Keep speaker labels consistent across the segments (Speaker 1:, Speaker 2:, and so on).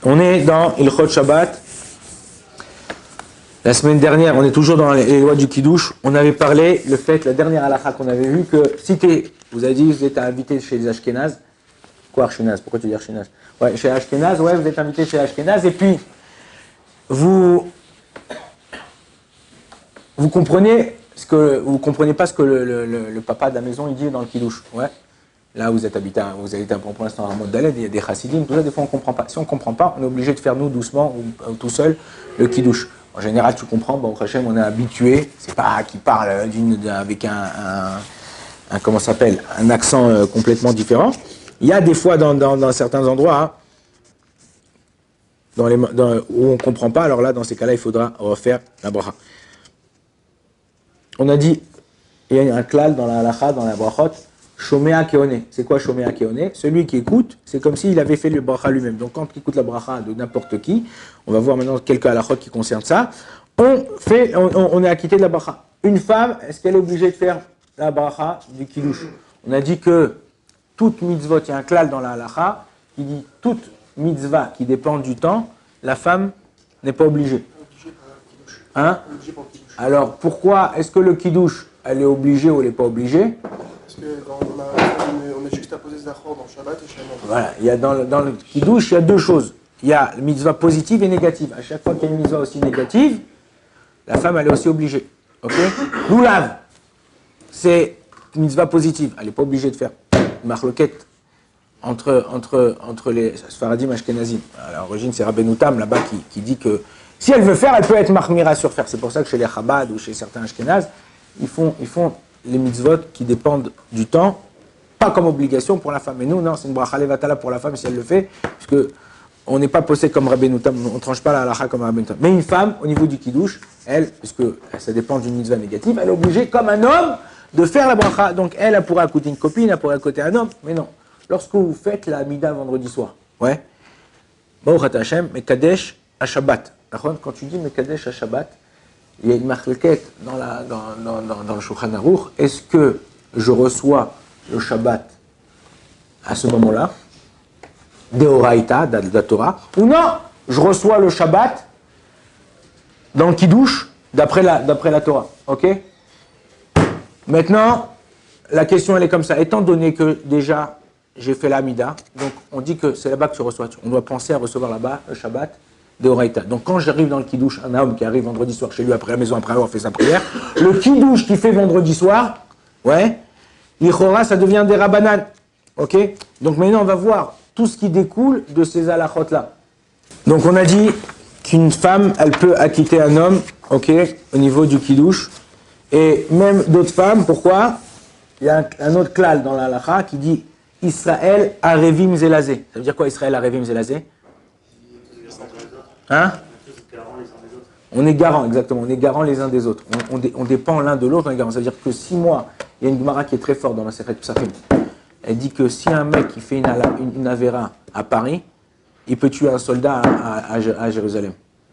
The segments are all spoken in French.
Speaker 1: On est dans Ilchot Shabbat. La semaine dernière, on est toujours dans les lois du Kiddush. On avait parlé, le fait, la dernière halakha qu'on avait vue, que si vous avez dit, vous êtes invité chez les Ashkénazes. Quoi Ashkénaz? Pourquoi tu dis Ashkénaz? Ouais, chez Ashkénaz, ouais, vous êtes invité chez Ashkénaz, et puis, vous comprenez pas ce que le papa de la maison il dit dans le Kiddush. Ouais. Là, vous êtes habité pour l'instant en mode d'Aled, il y a des chassidim, tout ça, des fois on ne comprend pas. Si on ne comprend pas, on est obligé de faire nous doucement ou tout seul le Kiddush. En général, tu comprends, bon, Hachem, on est habitué, c'est pas qu'il parle avec comment ça s'appelle, un accent complètement différent. Il y a des fois dans certains endroits où on ne comprend pas, alors là, dans ces cas-là, il faudra refaire la bracha. On a dit, il y a un klal dans la halacha, dans la brachot, Shomea Keone. C'est quoi Shomea Keone? Celui qui écoute, c'est comme s'il avait fait le bracha lui-même. Donc quand il écoute la bracha de n'importe qui, on va voir maintenant quelques halachot qui concernent ça, on est acquitté de la bracha. Une femme, est-ce qu'elle est obligée de faire la bracha du Kiddush? On a dit que toute mitzvot, il y a un klal dans la halacha qui dit toute mitzvah qui dépend du temps, la femme n'est pas obligée. Hein? Alors pourquoi est-ce que le Kiddush, elle est obligée ou elle n'est pas obligée?
Speaker 2: Parce que on a juxtaposé Zachor dans Shabbat et Shabbat.
Speaker 1: Voilà, il y a dans le Kiddush, il y a deux choses. Il y a la mitzvah positive et négative. À chaque fois qu'il y a une mitzvah aussi négative, la femme, elle est aussi obligée. Ok? L'oulav, c'est une mitzvah positive. Elle n'est pas obligée de faire une marloquette entre les Sfaradim et Ashkenazim. À l'origine, c'est Rabbeinu Tam là-bas qui dit que si elle veut faire, elle peut être marmira sur faire. C'est pour ça que chez les Chabad ou chez certains Ashkenaz, ils font les mitzvot qui dépendent du temps, pas comme obligation pour la femme. Et nous, non, c'est une bracha levatala pour la femme si elle le fait, puisque on n'est pas posé comme Rabbeinu Tam, on ne tranche pas la halacha comme Rabbeinu Tam. Mais une femme, au niveau du Kiddush, elle, puisque ça dépend d'une mitzvah négative, elle est obligée, comme un homme, de faire la bracha. Donc elle pourrait écouter une copine, elle pourrait écouter un homme, mais non. Lorsque vous faites la Amida vendredi soir, ouais, Baruch Hashem, Mekadesh à Shabbat. Quand tu dis Mekadesh à Shabbat, il y a une marquette dans le Shulchan Aruch. Est-ce que je reçois le Shabbat à ce moment-là, Deoraita, de la Torah, ou non, je reçois le Shabbat dans le Kiddush, d'après la Torah. Ok? Maintenant, la question elle est comme ça. Étant donné que déjà j'ai fait l'Amida, donc on dit que c'est là-bas que tu reçois. On doit penser à recevoir là-bas le Shabbat Deoraita. Donc quand j'arrive dans le Kiddush, un homme qui arrive vendredi soir chez lui après la maison, après avoir fait sa prière, le Kiddush qu'il fait vendredi soir, ouais, l'Ichora, ça devient des Rabbanan. Ok? Donc maintenant on va voir tout ce qui découle de ces halachot-là. Donc on a dit qu'une femme, elle peut acquitter un homme, ok, au niveau du Kiddush, et même d'autres femmes, pourquoi? Il y a un autre klal dans la halacha qui dit Israël Arevim Zelazé. Ça veut dire quoi Israël Arevim Zelazé? Hein? On est garant, exactement. On est garant les uns des autres. On dépend l'un de l'autre, on est garant. Ça veut dire que si moi, il y a une Gemara qui est très forte dans la Sechet Psachim. Elle dit que si un mec qui fait une Avera à Paris, il peut tuer un soldat à Jérusalem.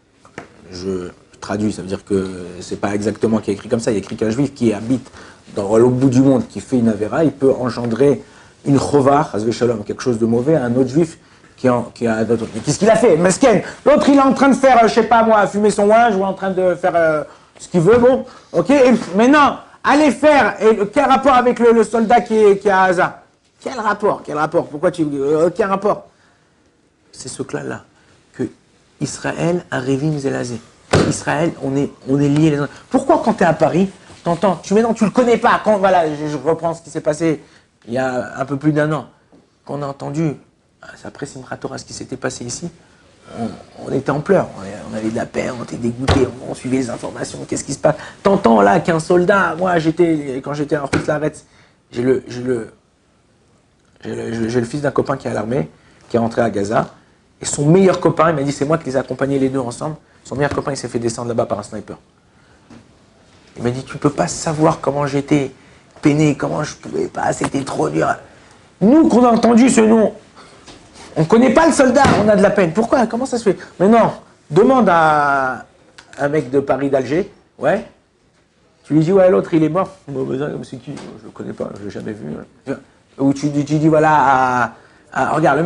Speaker 1: Je traduis, ça veut dire que c'est pas exactement qui est écrit comme ça. Il y a écrit qu'un juif qui habite dans l'autre bout du monde, qui fait une Avera, il peut engendrer une Chova, quelque chose de mauvais, à un autre juif qui a d'autres. Mais qu'est-ce qu'il a fait? Mesken. L'autre, il est en train de faire, je sais pas moi, fumer son linge ou en train de faire ce qu'il veut, bon. Ok? Et maintenant, allez faire. Et quel rapport avec le soldat qui est à Gaza? Quel rapport? Pourquoi tu. Quel rapport? C'est ce clan-là. Que Israël a Révim Zelazé. Israël, on est liés les uns. Pourquoi quand tu es à Paris, t'entends, tu le connais pas. Quand, voilà, je reprends ce qui s'est passé il y a un peu plus d'un an. Qu'on a entendu. C'est après Simchat Torah, ce qui s'était passé ici, on était en pleurs, on avait de la peine, on était dégoûtés, on suivait les informations, qu'est-ce qui se passe? T'entends là qu'un soldat, moi quand j'étais en Routlaretz, j'ai le fils d'un copain qui est à l'armée, qui est rentré à Gaza, et son meilleur copain, il m'a dit, c'est moi qui les ai accompagnés les deux ensemble, son meilleur copain il s'est fait descendre là-bas par un sniper. Il m'a dit, tu peux pas savoir comment j'étais peiné, comment je pouvais pas, c'était trop dur. Nous qu'on a entendu ce nom, on ne connaît pas le soldat, on a de la peine. Pourquoi? Comment ça se fait? Mais non, demande à un mec de Paris, d'Alger, ouais. Tu lui dis, ouais, l'autre, il est mort. C'est qui? Je ne le connais pas, je ne l'ai jamais vu. Ou tu dis, voilà, regarde, le mec,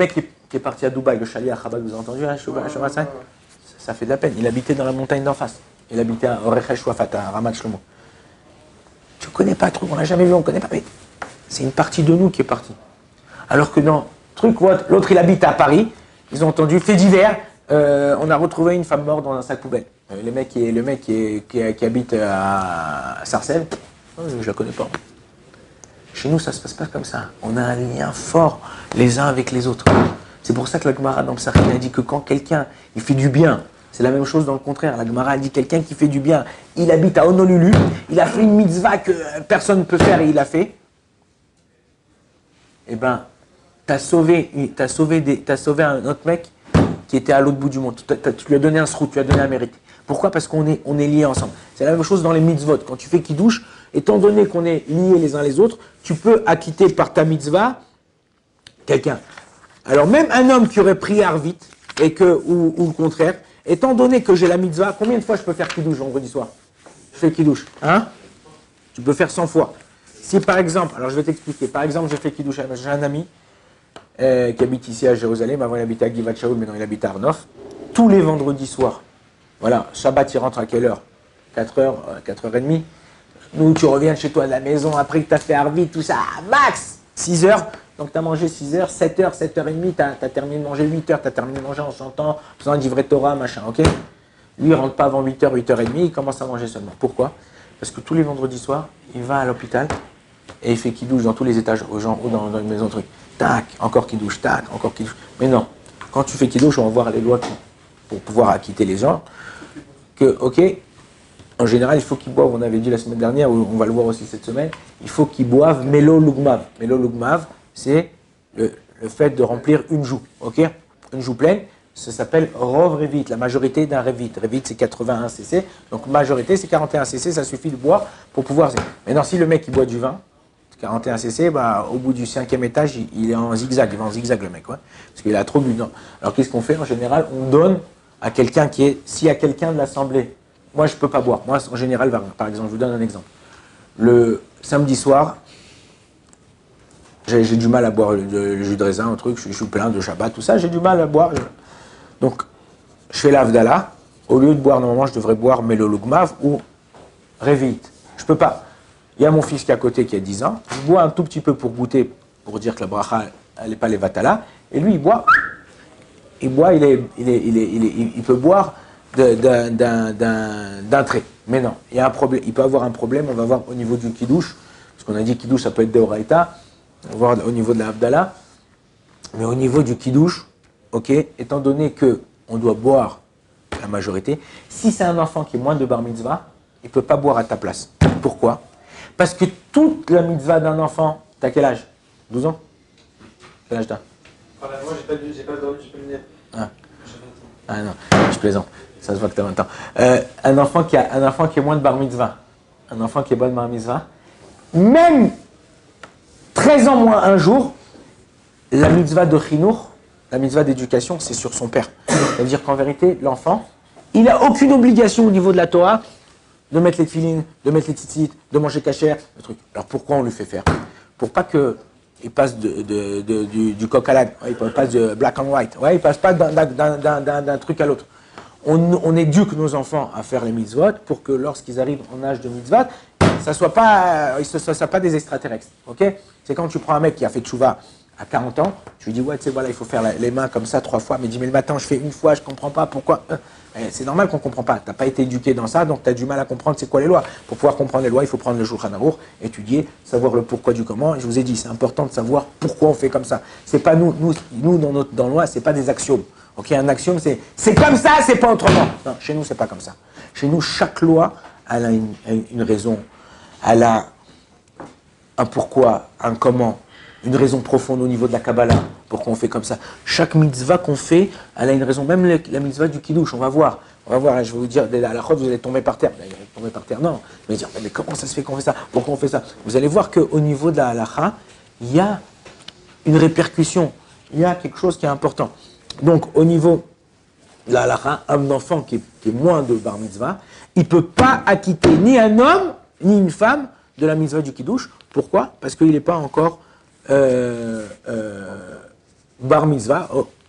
Speaker 1: qui est parti à Dubaï, le chalet à Chabad, vous avez entendu, hein, ça fait de la peine. Il habitait dans la montagne d'en face. Il habitait à Orechesh Wafat, à Ramat Shlomo. Tu ne connais pas trop, on l'a jamais vu, on ne connaît pas, mais c'est une partie de nous qui est partie. Alors que dans truc, l'autre il habite à Paris, ils ont entendu, fait divers, on a retrouvé une femme morte dans un sac poubelle. Le mec qui habite à Sarcelles, je ne la connais pas. Chez nous, ça ne se passe pas comme ça. On a un lien fort les uns avec les autres. C'est pour ça que la Gemara dans le Psachim a dit que quand quelqu'un il fait du bien, c'est la même chose dans le contraire. La Gemara a dit quelqu'un qui fait du bien, il habite à Honolulu, il a fait une mitzvah que personne ne peut faire et il a fait. Eh bien, t'as sauvé un autre mec qui était à l'autre bout du monde. Tu lui as donné un srout, tu lui as donné un mérite. Pourquoi? Parce qu'on est liés ensemble. C'est la même chose dans les mitzvot. Quand tu fais kiddush, étant donné qu'on est liés les uns les autres, tu peux acquitter par ta mitzvah quelqu'un. Alors même un homme qui aurait prié Arvit, ou le contraire, étant donné que j'ai la mitzvah, combien de fois je peux faire kiddush vendredi soir? Je fais kiddush. Hein? Tu peux faire 100 fois. Si par exemple, alors je vais t'expliquer, par exemple je fais kiddush, j'ai un ami qui habite ici à Jérusalem, avant il habitait à Givat Shaul, maintenant il habite à Arnof, tous les vendredis soirs. Voilà, Shabbat, il rentre à quelle heure? 4h, 4h30. Nous, tu reviens chez toi à la maison après que tu as fait Arvit, tout ça, max 6h. Donc, tu as mangé 6h, 7h, 7h30, tu as terminé de manger 8h, tu as terminé de manger en chantant, en faisant un livret Torah, machin, ok? Lui, il ne rentre pas avant 8h, 8h30, il commence à manger seulement. Pourquoi? Parce que tous les vendredis soirs, il va à l'hôpital et il fait kidouche dans tous les étages, aux gens, ou dans une maison, truc. Tac, encore kidouche, tac, encore kidouche. Mais non, quand tu fais kidouche, on va voir les lois pour pouvoir acquitter les gens. Que, ok, en général, il faut qu'ils boivent, on avait dit la semaine dernière, ou on va le voir aussi cette semaine, il faut qu'ils boivent Melo Lugmav. Melo Lugmav, c'est le fait de remplir une joue, ok? Une joue pleine, ça s'appelle Rov Revit, la majorité d'un Revit. Revit, c'est 81 cc, donc majorité, c'est 41 cc, ça suffit de boire pour pouvoir... Maintenant, si le mec, il boit du vin, 41 cc, bah, au bout du 5e étage, il est en zigzag, il va en zigzag le mec, ouais, parce qu'il a trop bu. Non. Alors qu'est-ce qu'on fait en général? On donne à quelqu'un qui est, s'il y a quelqu'un de l'assemblée, moi je ne peux pas boire, moi en général, par exemple, je vous donne un exemple. Le samedi soir, j'ai du mal à boire le jus de raisin, un truc, je suis plein de Shabbat, tout ça, j'ai du mal à boire. Donc, je fais l'Avdala, au lieu de boire, normalement, je devrais boire Melolugmav ou Revit. Je ne peux pas. Il y a mon fils qui est à côté qui a 10 ans, je bois un tout petit peu pour goûter, pour dire que la bracha, elle n'est pas les vatala, et lui, il boit, il peut boire d'un trait. Mais non, il y a un problème, il peut avoir un problème, on va voir au niveau du kidouche, parce qu'on a dit kidouche, ça peut être deoraita, on va voir au niveau de la Havdalah, mais au niveau du kidouche, ok, étant donné qu'on doit boire la majorité, si c'est un enfant qui est moins de bar mitzvah, il ne peut pas boire à ta place. Pourquoi? Parce que toute la mitzvah d'un enfant, t'as quel âge? 12 ans? Quel âge t'as?
Speaker 2: Moi, j'ai pas dormi, j'ai pas le nez.
Speaker 1: Ah non, je plaisante. Ça se voit que t'as 20 ans. Un enfant qui est moins de bar mitzvah, un enfant qui est moins de bar mitzvah, même 13 ans moins un jour, la mitzvah de chinour, la mitzvah d'éducation, c'est sur son père. C'est-à-dire qu'en vérité, l'enfant, il n'a aucune obligation au niveau de la Torah de mettre les tefilines, de mettre les tzitzit, de manger kasher, le truc. Alors pourquoi on lui fait faire? Pour pas qu'il passe du coq à l'âne, ouais, il passe de black and white, ouais, il passe pas d'un truc à l'autre. On éduque nos enfants à faire les mitzvot pour que lorsqu'ils arrivent en âge de mitzvot, ça soit pas des extraterrestres, ok? C'est quand tu prends un mec qui a fait tchouva à 40 ans, tu lui dis, ouais, tu sais, voilà, il faut faire les mains comme ça 3 fois, mais dis, mais le matin, je fais une fois, je comprends pas, pourquoi? C'est normal qu'on ne comprend pas. Tu n'as pas été éduqué dans ça, donc tu as du mal à comprendre c'est quoi les lois. Pour pouvoir comprendre les lois, il faut prendre le Shulchan Aruch, étudier, savoir le pourquoi du comment. Et je vous ai dit, c'est important de savoir pourquoi on fait comme ça. C'est pas nous dans la loi, c'est pas des axiomes. Ok, un axiome, c'est comme ça, c'est pas autrement. Non, chez nous, c'est pas comme ça. Chez nous, chaque loi, elle a une raison, elle a un pourquoi, un comment, une raison profonde au niveau de la Kabbalah, pourquoi on fait comme ça. Chaque mitzvah qu'on fait, elle a une raison. Même la mitzvah du kiddush, on va voir, je vais vous dire, à la chôte, vous allez tomber par terre. Vous allez tomber par terre, non. Vous allez dire, mais comment ça se fait qu'on fait ça? Pourquoi on fait ça? Vous allez voir qu'au niveau de la halacha, il y a une répercussion, il y a quelque chose qui est important. Donc, au niveau de la halacha, un enfant qui est moins de bar mitzvah, il ne peut pas acquitter ni un homme, ni une femme de la mitzvah du kiddush. Pourquoi? Parce qu'il n'est pas encore bar mitzvah,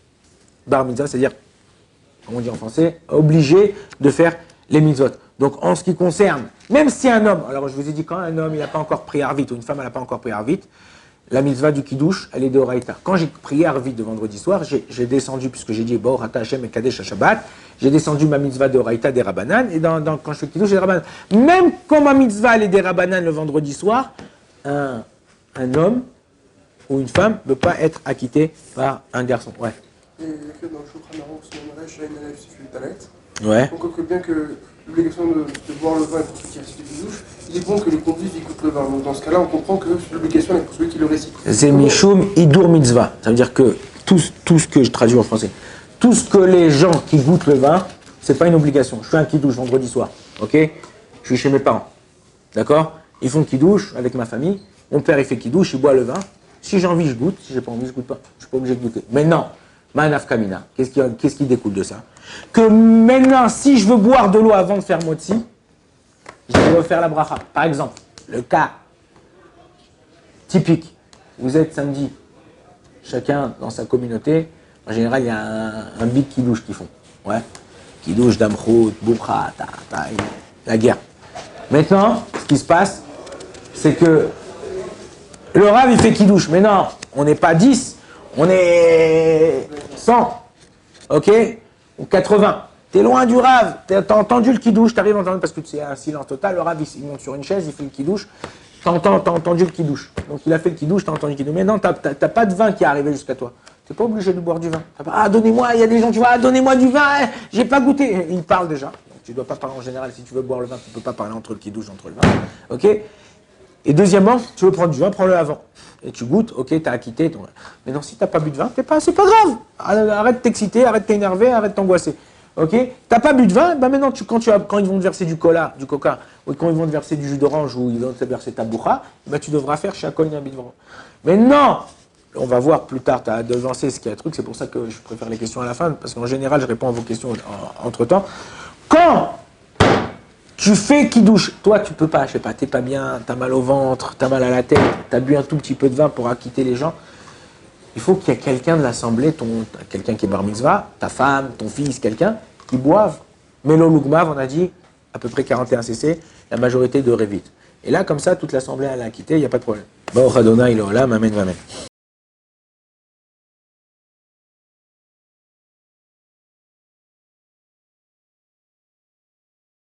Speaker 1: bar mitzvah, c'est-à-dire, comme on dit en français, obligé de faire les mitzvot. Donc en ce qui concerne, même si un homme, alors je vous ai dit quand un homme il n'a pas encore pris Arvit ou une femme elle n'a pas encore pris Arvit, la mitzvah du kiddush elle est de Horaïta. Quand j'ai prié Arvit de vendredi soir, j'ai descendu, puisque j'ai dit Bo Hata Hashem et Kadesh Shabbat, j'ai descendu ma mitzvah de Horaïta des Rabbanan, et quand je fais kiddush, j'ai des Rabbanan. Même quand ma mitzvah elle est des Rabbanan le vendredi soir, un homme ou une femme ne peut pas être acquitté par un garçon. Ouais.
Speaker 2: Et il y a que dans le Shulchan Aruch, son mariage, il y a une élève qui fait le talet.
Speaker 1: Ouais.
Speaker 2: Donc, bien que l'obligation de boire le vin est pour ceux qui récitent le kiddush, il est bon que les convives écoutent le vin. Donc, dans ce cas-là, on comprend que l'obligation est pour celui qui le récite.
Speaker 1: C'est Mishum Idur Mitzvah. Ça veut dire que tout ce que je traduis en français, tout ce que les gens qui goûtent le vin, c'est pas une obligation. Je fais un kiddush vendredi soir, ok? Je suis chez mes parents, d'accord? Ils font kiddush avec ma famille. Mon père, il fait kiddush, il boit le vin. Si j'ai envie, je goûte. Si j'ai pas envie, je goûte pas. Je suis pas obligé de goûter. Mais non, Manaf Kamina, qu'est-ce qui découle de ça? Que maintenant, si je veux boire de l'eau avant de faire motzi, je vais faire la bracha. Par exemple, le cas typique, vous êtes samedi, chacun dans sa communauté, en général, il y a un big kiddush qu'ils font. Ouais. Kiddush, damchut, boukha, la guerre. Maintenant, ce qui se passe, c'est que le Rav, il fait kiddush. Mais non, on n'est pas 10, on est 100. Ok? Ou 80. T'es loin du Rav, t'as entendu le kiddush, t'arrives à entendre parce que c'est un silence total. Le Rav, il monte sur une chaise, il fait le kiddush. T'as entendu le kiddush. Donc il a fait le kiddush, t'as entendu le kiddush. Mais non, t'as pas de vin qui est arrivé jusqu'à toi. T'es pas obligé de boire du vin. Ah, donnez-moi, il y a des gens qui vont, ah, donnez-moi du vin, j'ai pas goûté. Il parle déjà. Donc tu dois pas parler en général. Si tu veux boire le vin, tu peux pas parler entre le kiddush, entre le vin. Ok? Et deuxièmement, tu veux prendre du vin, prends-le avant. Et tu goûtes, ok, t'as acquitté. Mais non, si t'as pas bu de vin, c'est pas grave. Arrête de t'exciter, arrête de t'énerver, arrête de t'angoisser. Ok? T'as pas bu de vin, ben maintenant, quand ils vont te verser du coca, ou quand ils vont te verser du jus d'orange, ou ils vont te verser ta bourra, ben tu devras faire chaque un bit de vin. Mais non! On va voir plus tard, tu as devancé ce qu'il y a un truc, c'est pour ça que je préfère les questions à la fin, parce qu'en général, je réponds à vos questions entre-temps. Quand tu fais kiddush, toi tu peux pas, je sais pas, t'es pas bien, t'as mal au ventre, t'as mal à la tête, t'as bu un tout petit peu de vin pour acquitter les gens. Il faut qu'il y ait quelqu'un de l'assemblée, quelqu'un qui est bar mitzvah, ta femme, ton fils, quelqu'un, qui boive. Melo Lugmav, on a dit, à peu près 41 cc, la majorité de Revit. Et là, comme ça, toute l'assemblée elle a acquitté, il n'y a pas de problème. Baruch Adonai, Amen, Amen.